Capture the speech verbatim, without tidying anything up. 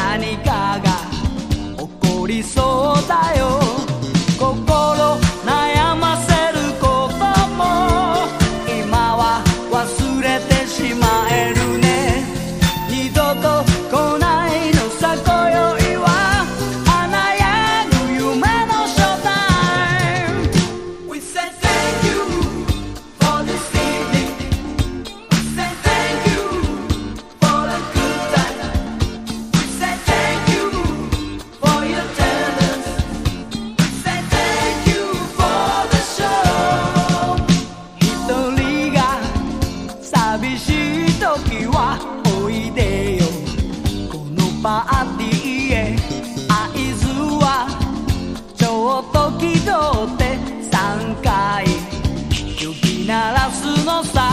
何かが起こりそうだよ。心悩ませることも今は忘れてしまえるね。二度と来ないのさ今宵は華やぐ夢のショータイム。 We say thank you for this evening. We say thank you for the good time. We say thank you for your tenderness. We say thank you for the show. 一人が寂しい時はおいでよこのパーティーへ。合図はちょっと気取ってさんかい呼び鳴らすのさ。